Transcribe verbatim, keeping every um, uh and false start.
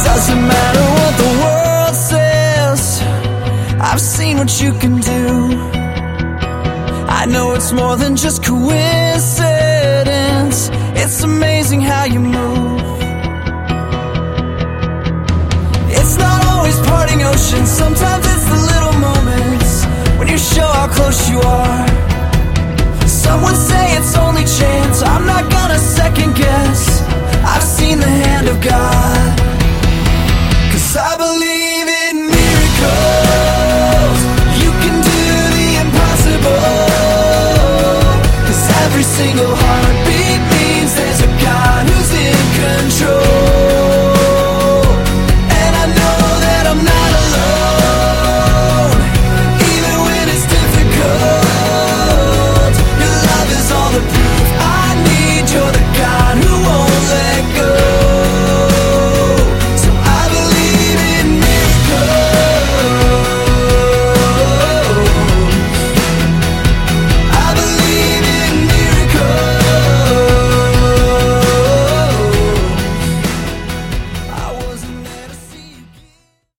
Doesn't matter what the world says, I've seen what you can do. I know it's more than just coincidence. It's amazing how you move. It's not always parting oceans, sometimes it's the little moments when you show how close you are. Some would say it's only chance,